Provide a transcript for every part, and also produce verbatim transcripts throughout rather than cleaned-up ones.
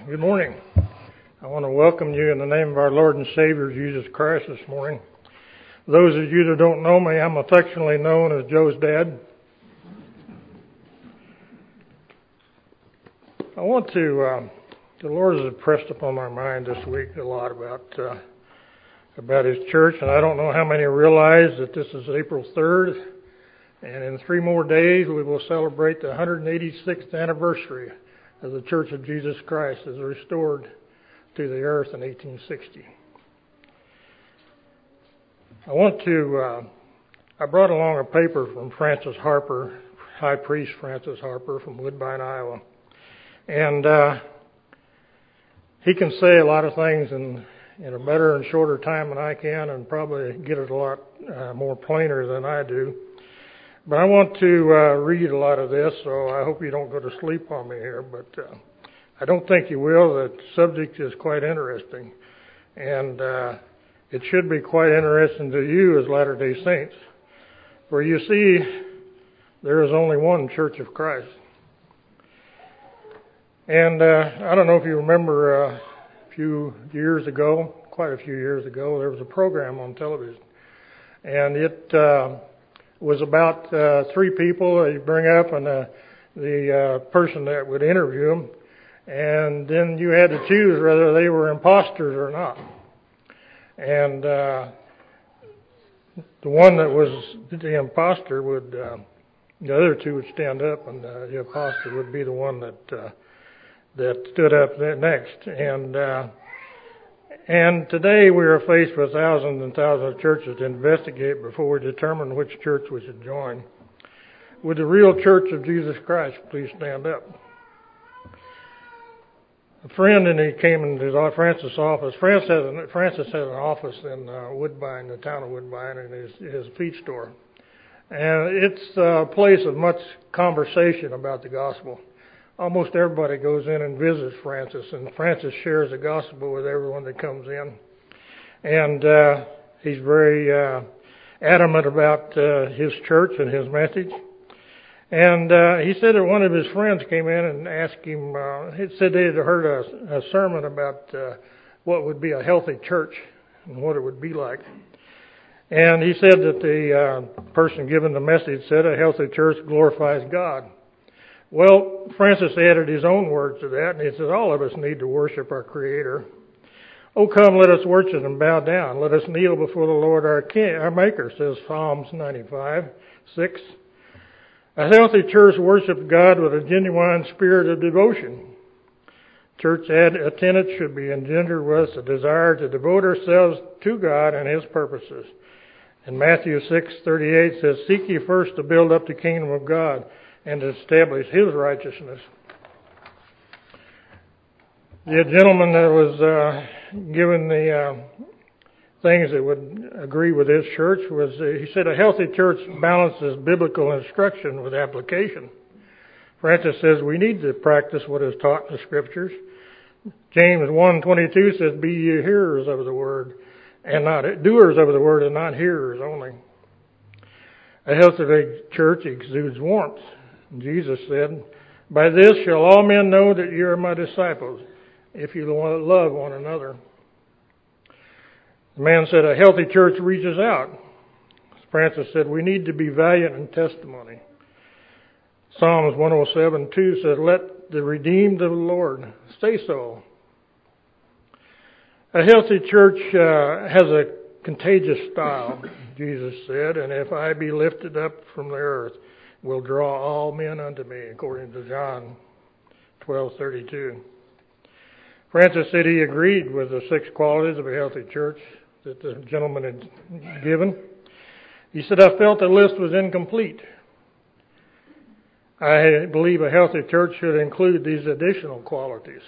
Good morning. I want to welcome you in the name of our Lord and Savior Jesus Christ this morning. Those of you that don't know me, I'm affectionately known as Joe's dad. I want to, uh, the Lord has impressed upon my mind this week a lot about uh, about His church, and I don't know how many realize that this is April third, and in three more days we will celebrate the one hundred eighty-sixth anniversary of the Church of Jesus Christ as restored to the earth in eighteen sixty. I want to, uh, I brought along a paper from Francis Harper, High Priest Francis Harper from Woodbine, Iowa. And uh, he can say a lot of things in, in a better and shorter time than I can, and probably get it a lot uh, more plainer than I do. But I want to uh, read a lot of this, so I hope you don't go to sleep on me here. But uh, I don't think you will. The subject is quite interesting. And uh, it should be quite interesting to you as Latter-day Saints. For you see, there is only one Church of Christ. And uh, I don't know if you remember uh, a few years ago, quite a few years ago, there was a program on television. And it... Uh, was about uh, three people that you bring up and uh, the uh, person that would interview them, and then you had to choose whether they were imposters or not. And uh, the one that was the imposter would, uh, the other two would stand up, and uh, the imposter would be the one that uh, that stood up next. And uh, And today we are faced with thousands and thousands of churches to investigate before we determine which church we should join. Would the real Church of Jesus Christ please stand up? A friend and he came into his Francis' office. Francis had an, Francis had an office in uh, Woodbine, the town of Woodbine, in his, his feed store. And it's a place of much conversation about the gospel. Almost everybody goes in and visits Francis, and Francis shares the gospel with everyone that comes in. And uh, he's very uh, adamant about uh, his church and his message. And uh, he said that one of his friends came in and asked him, uh, he said they had heard a, a sermon about uh, what would be a healthy church and what it would be like. And he said that the uh, person giving the message said a healthy church glorifies God. Well, Francis added his own words to that, and he says, all of us need to worship our Creator. Oh, come, let us worship and bow down. Let us kneel before the Lord our King, our Maker, says Psalms ninety-five, six. A healthy church worships God with a genuine spirit of devotion. Church attendance should be engendered with a desire to devote ourselves to God and His purposes. And Matthew six thirty-eight says, seek ye first to build up the kingdom of God and to establish His righteousness. The gentleman that was uh, given the uh, things that would agree with his church was, uh, he said, a healthy church balances biblical instruction with application. Francis says we need to practice what is taught in the Scriptures. James one twenty-two says, be ye hearers of the word, and not doers of the word, and not hearers only. A healthy church exudes warmth. Jesus said, by this shall all men know that you are my disciples, if you love one another. The man said, a healthy church reaches out. Francis said, we need to be valiant in testimony. Psalms one oh seven two says, let the redeemed of the Lord say so. A healthy church uh, has a contagious style, Jesus said, and if I be lifted up from the earth, will draw all men unto me, according to John twelve thirty-two. Francis said he agreed with the six qualities of a healthy church that the gentleman had given. He said, I felt the list was incomplete. I believe a healthy church should include these additional qualities.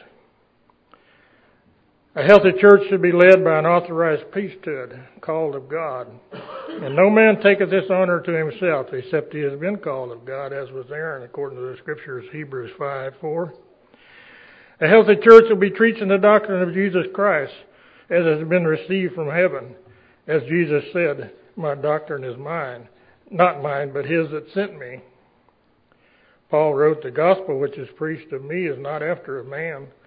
A healthy church should be led by an authorized priesthood, called of God. And no man taketh this honor to himself, except he has been called of God, as was Aaron, according to the Scriptures, Hebrews five four. A healthy church will be preaching the doctrine of Jesus Christ, as has been received from heaven. As Jesus said, my doctrine is mine, not mine, but His that sent me. Paul wrote, the gospel which is preached of me is not after a man,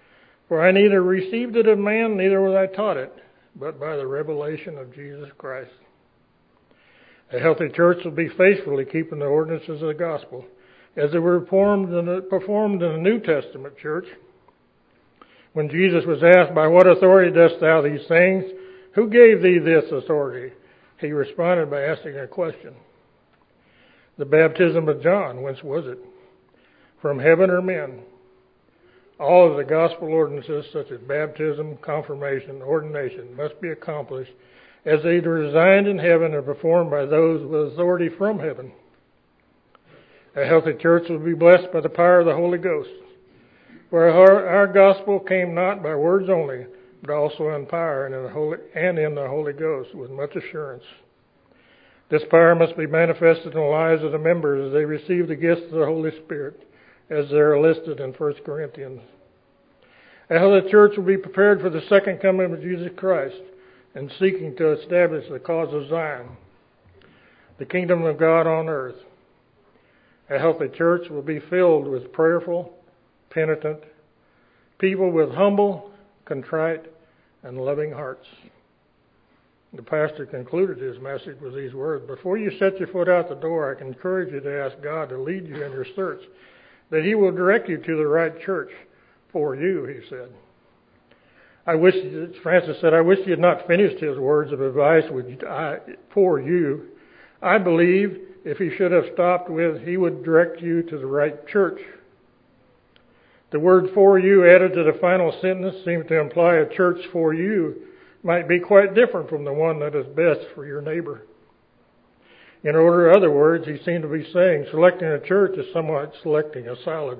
For I neither received it of man, neither was I taught it, but by the revelation of Jesus Christ. A healthy church will be faithfully keeping the ordinances of the gospel, as they were performed in the, performed in the New Testament church. When Jesus was asked, by what authority dost thou these things? Who gave thee this authority? He responded by asking a question. The baptism of John, whence was it? From heaven or men? All of the gospel ordinances, such as baptism, confirmation, ordination, must be accomplished as they are designed in heaven and performed by those with authority from heaven. A healthy church will be blessed by the power of the Holy Ghost. For our, our gospel came not by words only, but also in power and in the Holy, and in the Holy Ghost with much assurance. This power must be manifested in the lives of the members as they receive the gifts of the Holy Spirit, as they are listed in First Corinthians. A healthy church will be prepared for the second coming of Jesus Christ and seeking to establish the cause of Zion, the kingdom of God on earth. A healthy church will be filled with prayerful, penitent people with humble, contrite, and loving hearts. The pastor concluded his message with these words: before you set your foot out the door, I can encourage you to ask God to lead you in your search, that He will direct you to the right church for you, he said. I wish, Francis said, I wish he had not finished his words of advice with I, for you. I believe if he should have stopped with, he would direct you to the right church. The word for you added to the final sentence seemed to imply a church for you might be quite different from the one that is best for your neighbor. In other other words, he seemed to be saying selecting a church is somewhat selecting a salad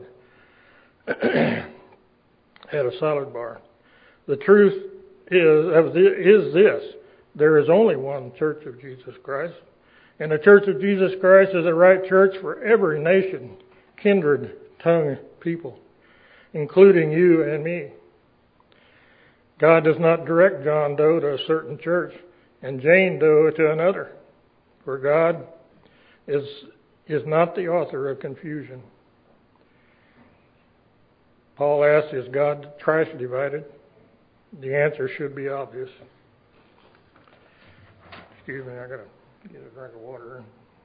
at a salad bar. The truth is, is this: there is only one church of Jesus Christ, and the church of Jesus Christ is the right church for every nation, kindred, tongue, people, including you and me. God does not direct John Doe to a certain church and Jane Doe to another, for God is, is not the author of confusion. Paul asks, is God Christ divided? The answer should be obvious. Excuse me, I gotta get a drink of water.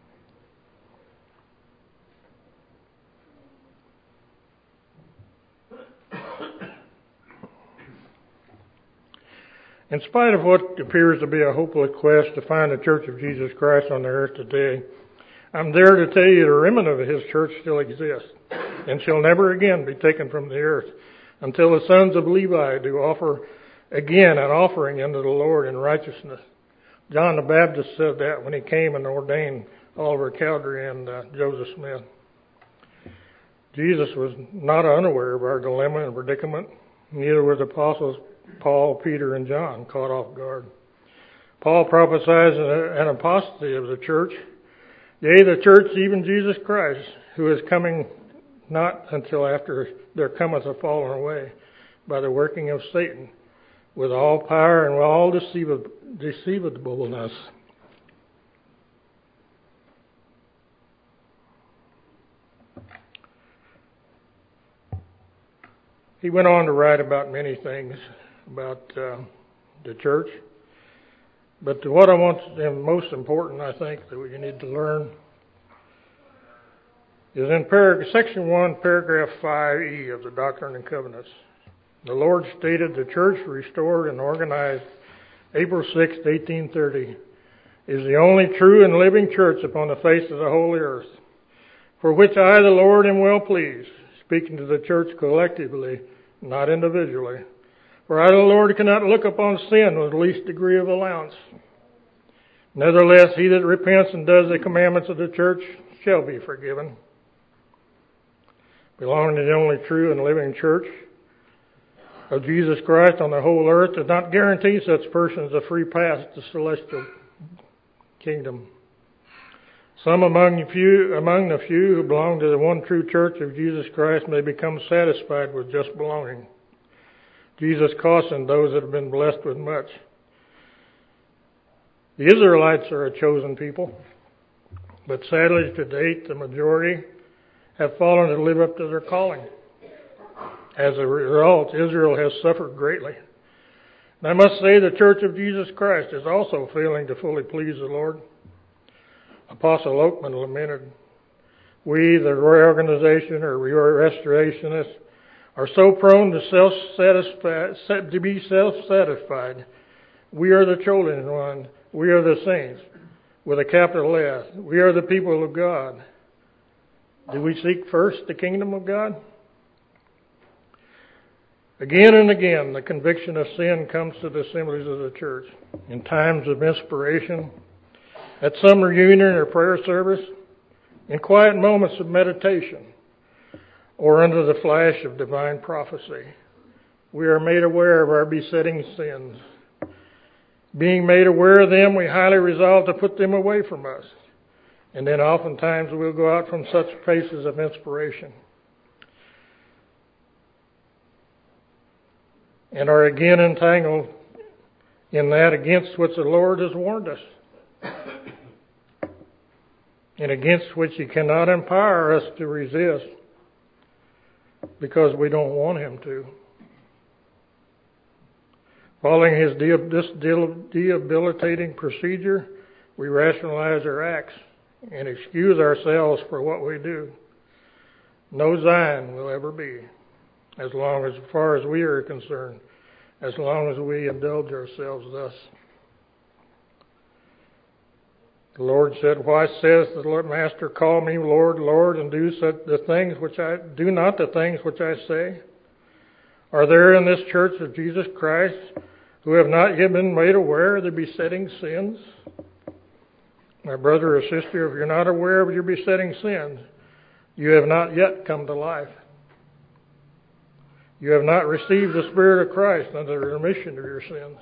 In spite of what appears to be a hopeless quest to find the Church of Jesus Christ on the earth today, I'm there to tell you the remnant of His church still exists and shall never again be taken from the earth until the sons of Levi do offer again an offering unto the Lord in righteousness. John the Baptist said that when he came and ordained Oliver Cowdery and uh, Joseph Smith. Jesus was not unaware of our dilemma and predicament. Neither were the apostles Paul, Peter, and John caught off guard. Paul prophesies an apostasy of the church, yea, the church, even Jesus Christ, who is coming not until after there cometh a falling away by the working of Satan, with all power and with all deceivableness. He went on to write about many things about uh, the church. But what I want, and most important, I think, that you need to learn is in parag- section one, paragraph five E of the Doctrine and Covenants. The Lord stated the church restored and organized April sixth, eighteen thirty, is the only true and living church upon the face of the whole earth, for which I, the Lord, am well pleased, speaking to the church collectively, not individually. For I, the Lord, cannot look upon sin with the least degree of allowance. Nevertheless, he that repents and does the commandments of the church shall be forgiven. Belonging to the only true and living church of Jesus Christ on the whole earth does not guarantee such persons a free pass to the celestial kingdom. Some among the few, among the few who belong to the one true church of Jesus Christ may become satisfied with just belonging. Jesus cautioned those that have been blessed with much. The Israelites are a chosen people, but sadly to date the majority have fallen to live up to their calling. As a result, Israel has suffered greatly. And I must say the Church of Jesus Christ is also failing to fully please the Lord. Apostle Oakman lamented, "We, the reorganization or restorationists, are so prone to self-satisfied, to be self-satisfied. We are the chosen one. We are the saints, with a capital S. We are the people of God. Do we seek first the kingdom of God?" Again and again, the conviction of sin comes to the assemblies of the church. In times of inspiration, at some reunion or prayer service, in quiet moments of meditation, or under the flash of divine prophecy, we are made aware of our besetting sins. Being made aware of them, we highly resolve to put them away from us. And then oftentimes we'll go out from such places of inspiration and are again entangled in that against which the Lord has warned us, and against which He cannot empower us to resist because we don't want Him to. Following His de- this de- debilitating procedure, we rationalize our acts and excuse ourselves for what we do. No Zion will ever be, as long as, as far as we are concerned, as long as we indulge ourselves thus. The Lord said, "Why says the Lord Master, call me Lord, Lord, and do such the things which I do not the things which I say? Are there in this church of Jesus Christ who have not yet been made aware of the besetting sins?" My brother or sister, if you're not aware of your besetting sins, you have not yet come to life. You have not received the Spirit of Christ unto the remission of your sins.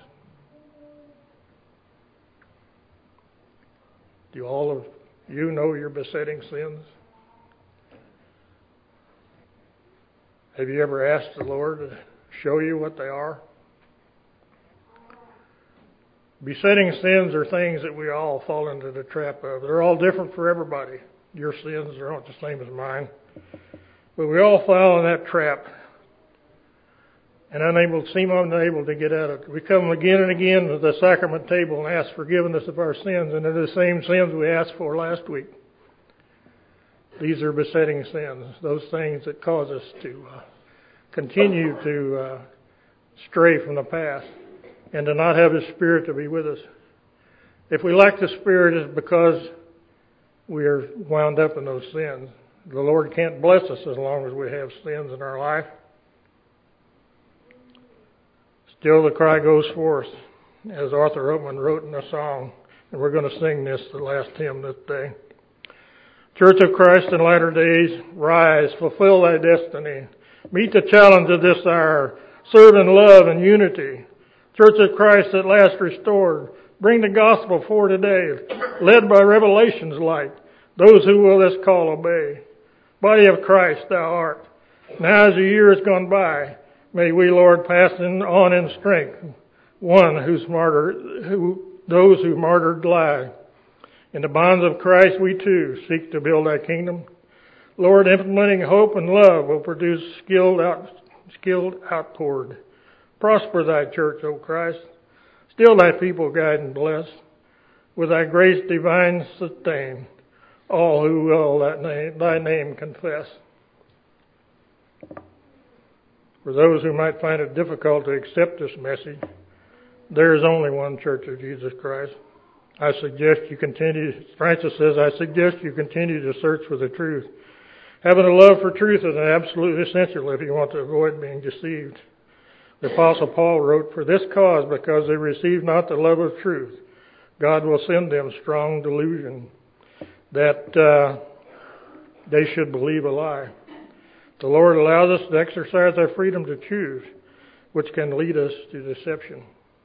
Do all of you know your besetting sins? Have you ever asked the Lord to show you what they are? Besetting sins are things that we all fall into the trap of. They're all different for everybody. Your sins are not the same as mine. But we all fall in that trap and unable, seem unable to get out of it. We come again and again to the sacrament table and ask forgiveness of our sins, and they're the same sins we asked for last week. These are besetting sins, those things that cause us to uh, continue to uh, stray from the past and to not have His Spirit to be with us. If we lack the Spirit, it's because we are wound up in those sins. The Lord can't bless us as long as we have sins in our life. Still the cry goes forth, as Arthur Oatman wrote in a song, and we're going to sing this, the last hymn this day. Church of Christ in latter days, rise, fulfill thy destiny. Meet the challenge of this hour. Serve in love and unity. Church of Christ at last restored. Bring the gospel for today, led by revelation's light. Those who will this call obey. Body of Christ thou art. Now as the year has gone by, may we, Lord, pass in, on in strength. One whose martyr, who those who martyred lie. In the bonds of Christ we too seek to build thy kingdom. Lord, implementing hope and love will produce skilled out, skilled outpoured. Prosper thy church, O Christ. Still thy people guide and bless. With thy grace divine sustain all who will that name, thy name confess. For those who might find it difficult to accept this message, there is only one Church of Jesus Christ. I suggest you continue, Francis says, I suggest you continue to search for the truth. Having a love for truth is absolutely essential if you want to avoid being deceived. The Apostle Paul wrote, "For this cause, because they receive not the love of truth, God will send them strong delusion, that uh, they should believe a lie." The Lord allows us to exercise our freedom to choose, which can lead us to deception.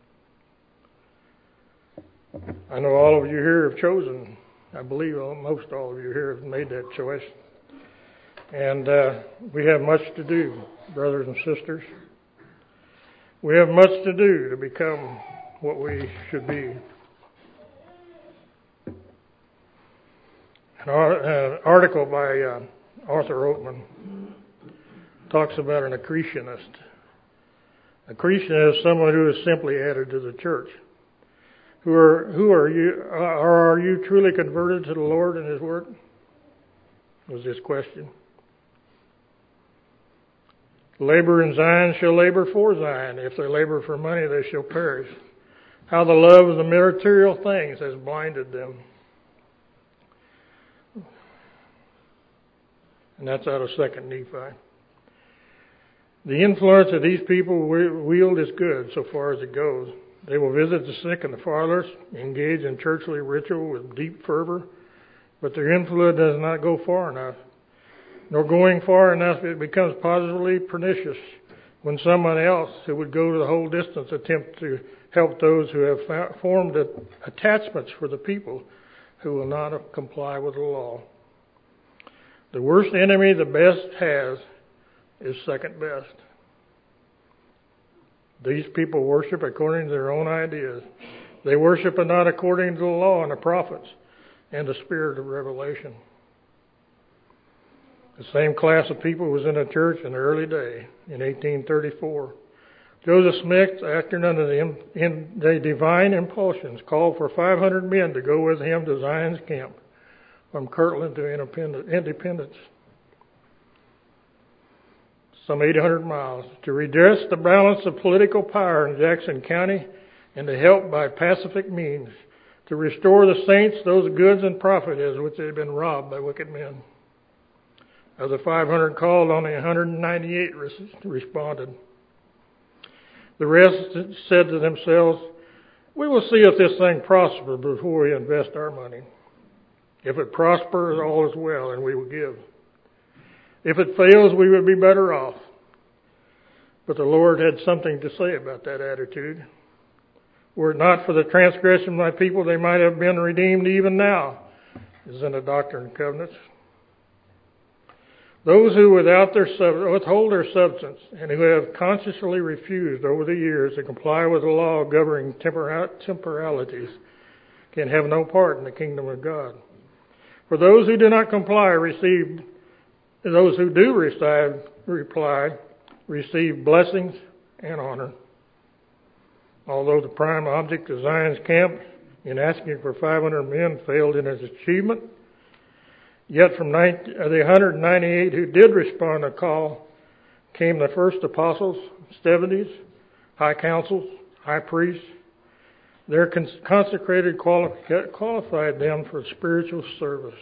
I know all of you here have chosen. I believe most all of you here have made that choice. And uh, we have much to do, brothers and sisters. We have much to do to become what we should be. An article by uh, Arthur Oatman. talks about an accretionist. Accretionist is someone who is simply added to the church. Who are who are you? Or are you truly converted to the Lord and His Word? Was this question. Labor in Zion shall labor for Zion. If they labor for money, they shall perish. How the love of the material things has blinded them. And that's out of Second Nephi. The influence that these people wield is good so far as it goes. They will visit the sick and the fatherless, engage in churchly ritual with deep fervor, but their influence does not go far enough. Nor going far enough, it becomes positively pernicious when someone else who would go to the whole distance attempt to help those who have formed attachments for the people who will not comply with the law. The worst enemy the best has is second best. These people worship according to their own ideas. They worship and not according to the law and the prophets and the spirit of revelation. The same class of people was in the church in the early day, in eighteen thirty-four. Joseph Smith, acting under the, in, the divine impulsions, called for five hundred men to go with him to Zion's camp from Kirtland to Independence, some eight hundred miles, to redress the balance of political power in Jackson County and to help by pacific means to restore the saints those goods and profits which had been robbed by wicked men. Of the five hundred called, only one hundred ninety-eight responded. The rest said to themselves, "We will see if this thing prospers before we invest our money. If it prospers, all is well, and we will give. If it fails, we would be better off." But the Lord had something to say about that attitude. Were it not for the transgression of my people, they might have been redeemed even now, as in the Doctrine and Covenants. Those who without their sub- withhold their substance and who have consciously refused over the years to comply with the law governing tempor- temporalities can have no part in the kingdom of God. For those who do not comply receive, those who do receive, reply, receive blessings and honor. Although the prime object of Zion's camp in asking for five hundred men failed in its achievement, yet from the one hundred ninety-eight who did respond to the call came the first apostles, seventies, high councils, high priests. Their consecrated qualified them for spiritual service.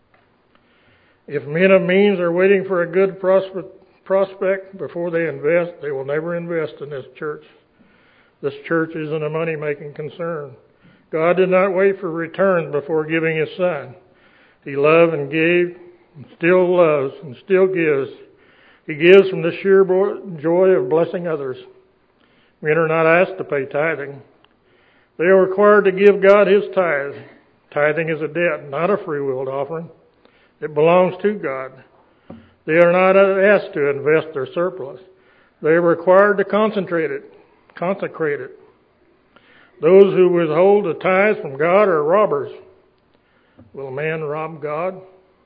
If men of means are waiting for a good prospect before they invest, they will never invest in this church. This church isn't a money-making concern. God did not wait for returns before giving His Son. He loved and gave, and still loves, and still gives. He gives from the sheer joy of blessing others. Men are not asked to pay tithing. They are required to give God His tithe. Tithing is a debt, not a free will offering. It belongs to God. They are not asked to invest their surplus. They are required to concentrate it, consecrate it. Those who withhold the tithe from God are robbers. Will a man rob God?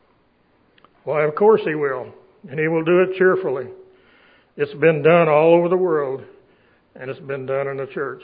Why, of course he will, and he will do it cheerfully. It's been done all over the world, and it's been done in the church.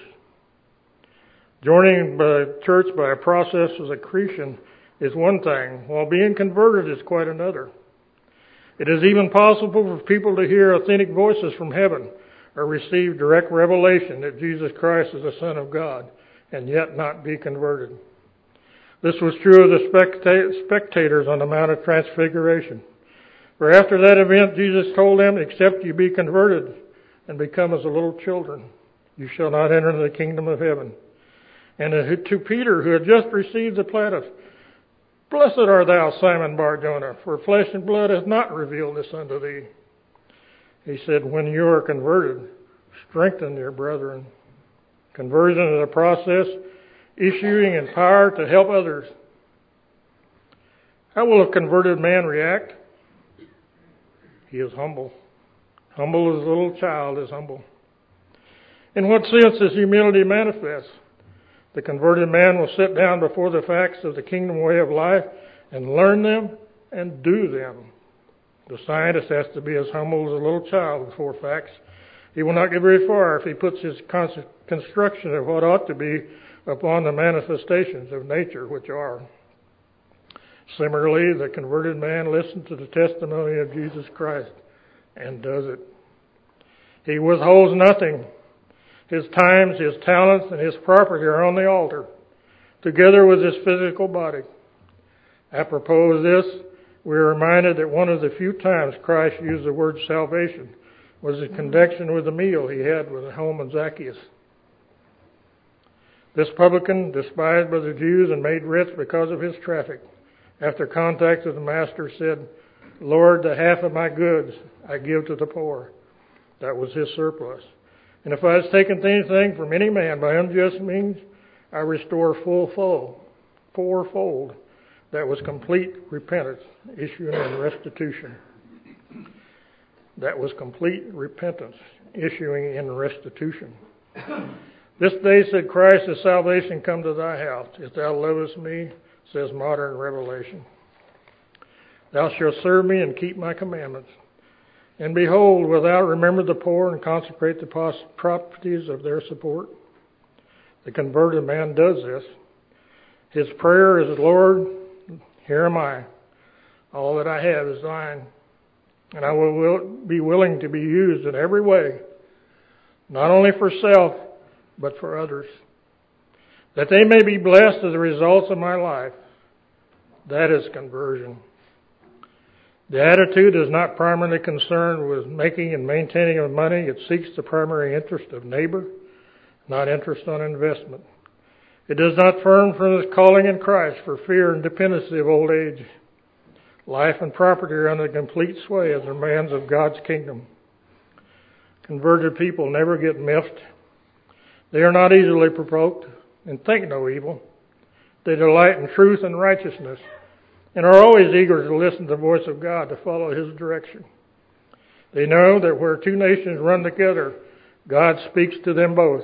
Joining the church by a process of accretion is one thing, while being converted is quite another. It is even possible for people to hear authentic voices from heaven or receive direct revelation that Jesus Christ is the Son of God and yet not be converted. This was true of the spectators on the Mount of Transfiguration. For after that event, Jesus told them, "Except you be converted and become as little children, you shall not enter the kingdom of heaven." And to Peter, who had just received the planet, "Blessed art thou, Simon Bar-Jonah, for flesh and blood has not revealed this unto thee." He said, when you are converted, strengthen your brethren. Conversion is a process issuing in power to help others. How will a converted man react? He is humble. Humble as a little child is humble. In what sense is humility manifest? The converted man will sit down before the facts of the kingdom way of life and learn them and do them. The scientist has to be as humble as a little child before facts. He will not get very far if he puts his construction of what ought to be upon the manifestations of nature, which are. Similarly, the converted man listens to the testimony of Jesus Christ and does it. He withholds nothing. His times, his talents, and his property are on the altar, together with his physical body. Apropos of this, we are reminded that one of the few times Christ used the word salvation was in connection with the meal he had with the home of Zacchaeus. This publican, despised by the Jews and made rich because of his traffic, after contact with the master, said, "Lord, the half of my goods I give to the poor." That was his surplus. "And if I have taken anything from any man by unjust means, I restore full-fold, fourfold." That was complete repentance, issuing in restitution. That was complete repentance, issuing in restitution. "This day," said Christ, "is salvation come to thy house. If thou lovest me," says modern revelation, "thou shalt serve me and keep my commandments. And behold, wilt thou remember the poor and consecrate the properties of their support?" The converted man does this. His prayer is, "Lord, here am I. All that I have is thine. And I will be willing to be used in every way, not only for self, but for others, that they may be blessed as the results of my life." That is conversion. The attitude is not primarily concerned with making and maintaining of money. It seeks the primary interest of neighbor, not interest on investment. It does not turn from its calling in Christ for fear and dependency of old age. Life and property are under the complete sway of the demands of God's kingdom. Converted people never get miffed. They are not easily provoked and think no evil. They delight in truth and righteousness and are always eager to listen to the voice of God to follow His direction. They know that where two nations run together, God speaks to them both.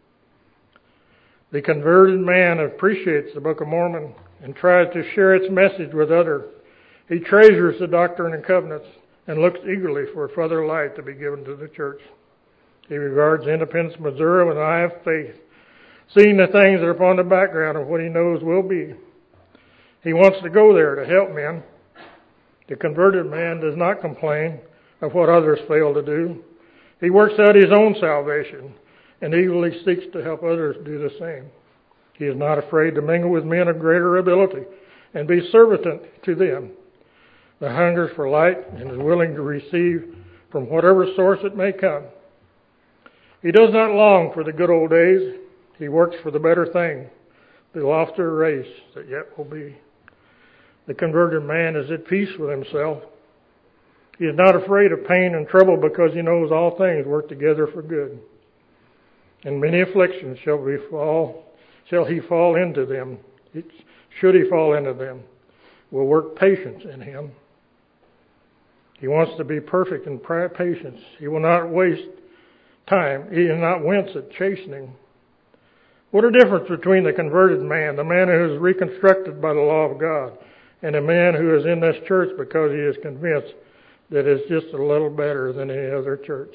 The converted man appreciates the Book of Mormon and tries to share its message with others. He treasures the Doctrine and Covenants and looks eagerly for further light to be given to the church. He regards Independence, Missouri with an eye of faith, seeing the things that are upon the background of what he knows will be. He wants to go there to help men. The converted man does not complain of what others fail to do. He works out his own salvation and eagerly seeks to help others do the same. He is not afraid to mingle with men of greater ability and be servant to them. The hungers for light and is willing to receive from whatever source it may come. He does not long for the good old days. He works for the better thing, the loftier race that yet will be. The converted man is at peace with himself. He is not afraid of pain and trouble because he knows all things work together for good. And many afflictions shall we fall, shall he fall into them, should he fall into them, will work patience in him. He wants to be perfect in patience. He will not waste time. He will not wince at chastening. What a difference between the converted man, the man who is reconstructed by the law of God, and a man who is in this church because he is convinced that it's just a little better than any other church.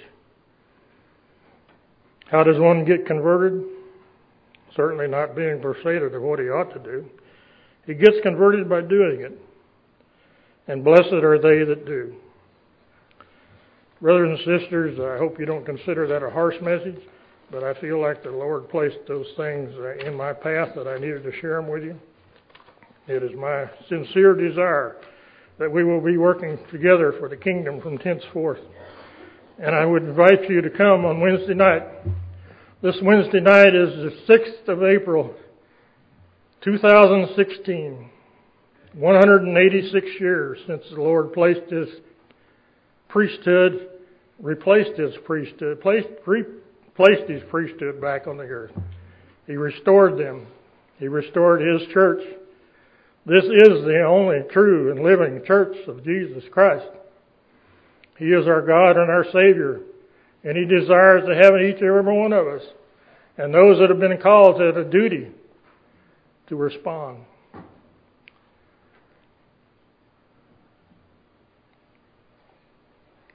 How does one get converted? Certainly not being persuaded of what he ought to do. He gets converted by doing it. And blessed are they that do. Brothers and sisters, I hope you don't consider that a harsh message, but I feel like the Lord placed those things in my path that I needed to share them with you. It is my sincere desire that we will be working together for the kingdom from henceforth. And I would invite you to come on Wednesday night. This Wednesday night is the sixth of April, two thousand sixteen. one hundred eighty-six years since the Lord placed His priesthood, replaced His priesthood, placed, replaced His priesthood back on the earth. He restored them. He restored His church. This is the only true and living church of Jesus Christ. He is our God and our Savior, and He desires to have each and every one of us, and those that have been called to the duty to respond.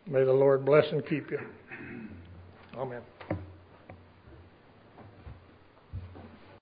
May the Lord bless and keep you. Amen.